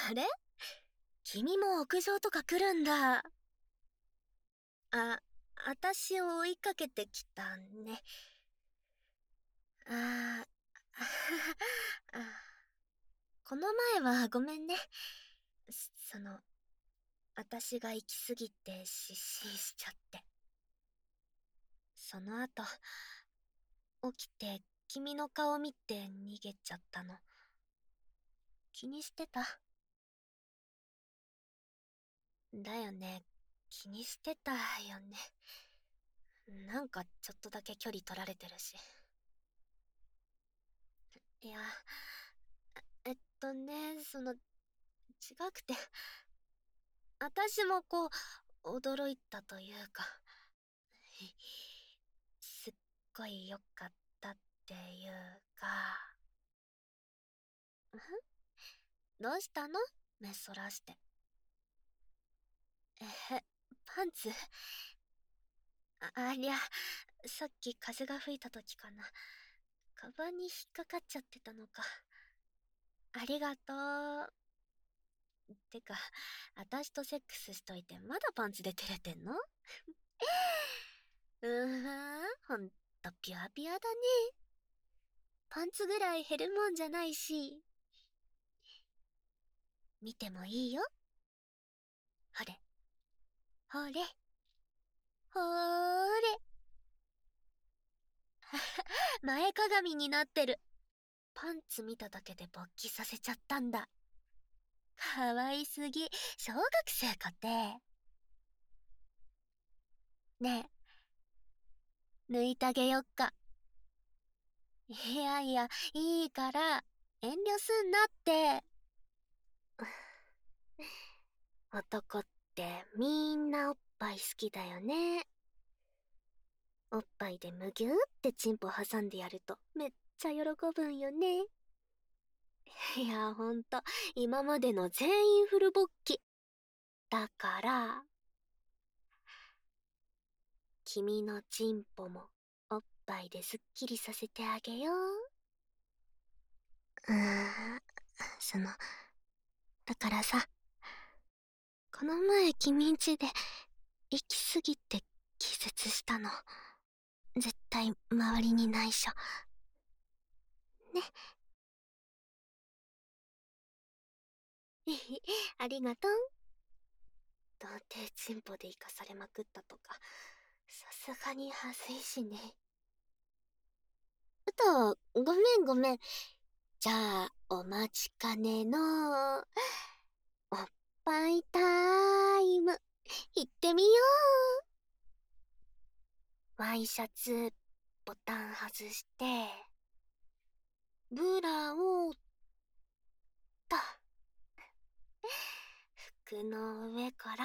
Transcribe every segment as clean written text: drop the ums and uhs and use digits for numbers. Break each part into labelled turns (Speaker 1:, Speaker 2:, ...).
Speaker 1: あれ、君も屋上とか来るんだ。あ、私を追いかけてきたね。あー、あ、この前はごめんね。その、私が行き過ぎて失神しちゃって。その後、起きて君の顔見て逃げちゃったの。気にしてた？だよね。気にしてたよね。なんかちょっとだけ距離取られてるし。いや、違くて、私もこう、驚いたというか、すっごい良かったっていうか。どうしたの？目そらして。パンツ？ありゃ、さっき風が吹いた時かな。カバンに引っかかっちゃってたのか。ありがとう。てか、私とセックスしといてまだパンツで照れてんの？ほんとピュアピュアだね。パンツぐらい減るもんじゃないし。見てもいいよ。ほれ。ほれ。ほーれ。前かがみになってる。パンツ見ただけで勃起させちゃったんだ。かわいすぎ。小学生かて。ねえ、抜いてあげよっか。いやいや、いいから、遠慮すんなって。男ってみんなおっぱい好きだよね。おっぱいでむぎゅーってチンポ挟んでやるとめっちゃ喜ぶんよね。いや、ほんと、今までの全員フル勃起。だから、君のチンポもおっぱいですっきりさせてあげよう。その、だからさ、この前君んちで行き過ぎて気絶したの。絶対周りに内緒。ね。ありがとう。童貞チンポで生かされまくったとか、さすがにはずいしね。ごめんごめん。じゃあ、お待ちかねの、おっぱいタイム、行ってみよう。ワイシャツ、ボタン外して、ブラを、と、服の上から、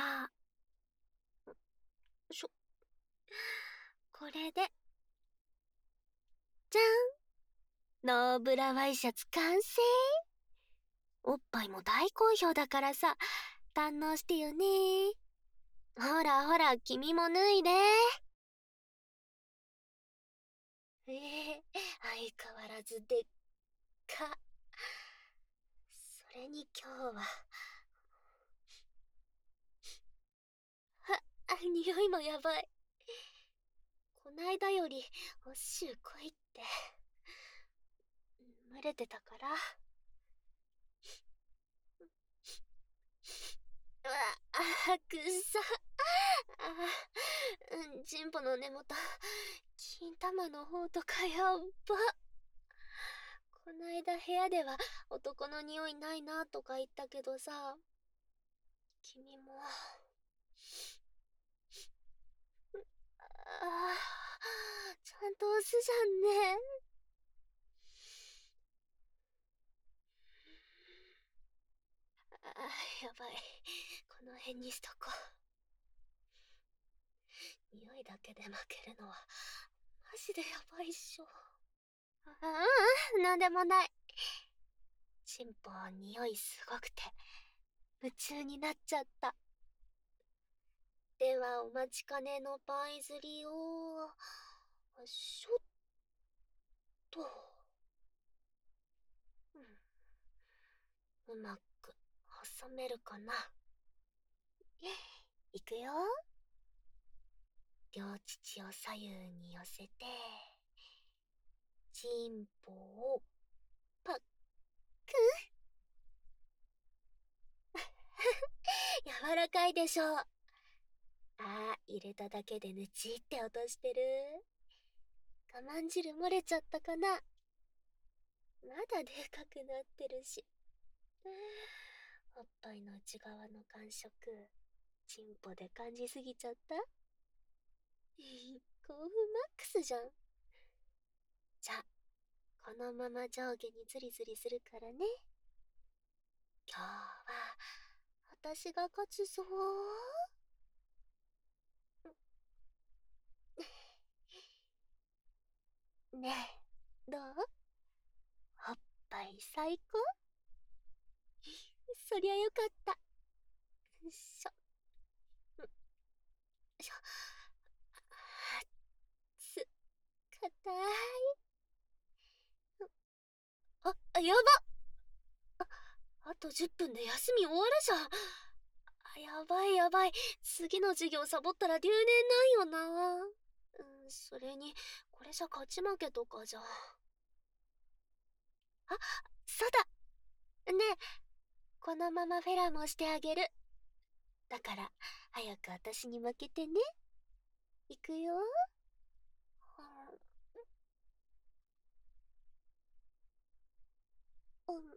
Speaker 1: しょ、これで、じゃん、ノーブラワイシャツ完成。おっぱいも大好評だからさ、堪能してよね。ほらほら、君も脱いで。相変わらずでっか。それに今日は、匂いもやばい。こないだより、おっしゅう来いって。蒸れてたから。うわ、くさ。チンポの根元、金玉の方とかやっば。こないだ部屋では男の匂いないなとか言ったけどさ、君も。ちゃんと押すじゃんね。やばい。この辺にしとこう。匂いだけで負けるのは、マジでやばいっしょ。なんでもない。チンポ匂いすごくて、夢中になっちゃった。ではお待ちかねのパイ釣りを、しょっと。うまく挟めるかな。いくよ。両乳を左右に寄せて、チンポをパック。柔らかいでしょ。入れただけでぬちって音してる。我慢汁漏れちゃったかな。まだでかくなってるし。おっぱいの内側の感触、チンポで感じすぎちゃった。興奮マックスじゃん。じゃ、このまま上下にズリズリするからね。今日は私が勝つぞー。ねえ、どう？おっぱい最高？そりゃよかった。しょ、しょ、硬い。やば。あと10分で休み終わるじゃん。やばいやばい。次の授業サボったら留年ないよな。それに、これじゃ勝ち負けとかじゃ。そうだ。ねえ、このままフェラもしてあげる。だから、早く私に負けてね。いくよ。うん。うん。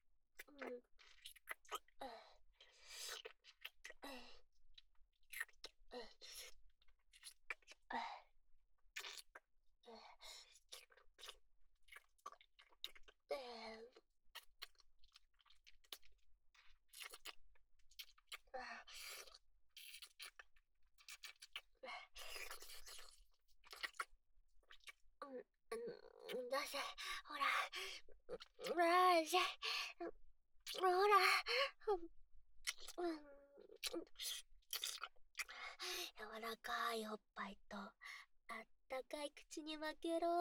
Speaker 1: どうせ、ほら、ほら、柔らかいおっぱいと、あったかい口に負けろ。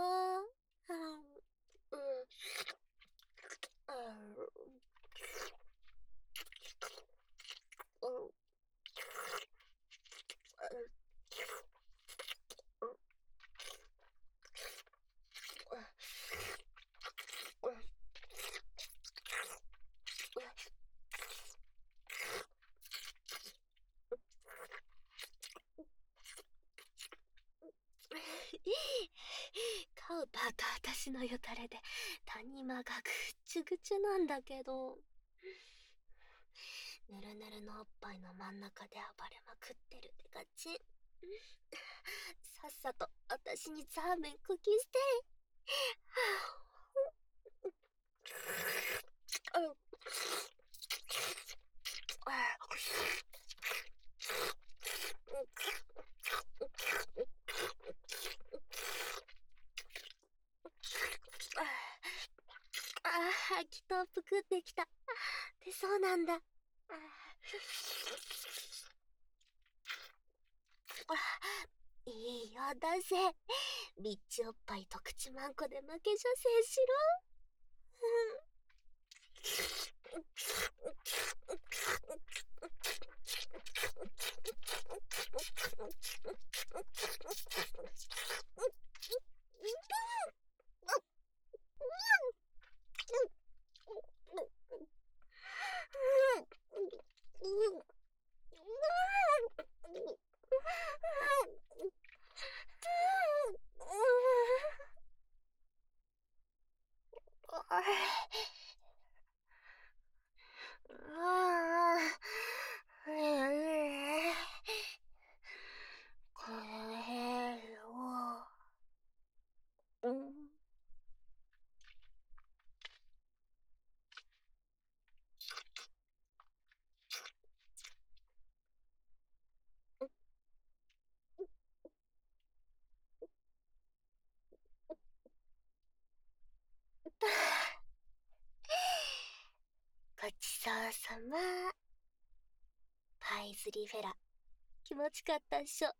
Speaker 1: カウパーと私のよたれで谷間がぐっちゅぐちゅなんだけど、ぬるぬるのおっぱいの真ん中で暴れまくってるって感じ。さっさと私にザーメンこき捨て。吐きとぷくってきた。で、そうなんだ。いいよ、だぜ。ビッチおっぱいと口まんこで負け射精しごちそうさま。パイズリフェラ、気持ちかったっしょ。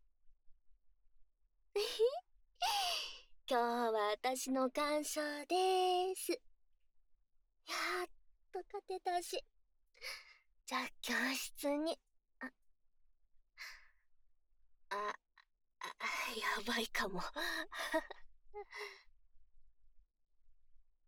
Speaker 1: 今日は私の完勝でーす。やっと勝てたし、 じゃあ教室に。あ、あ、やばいかも。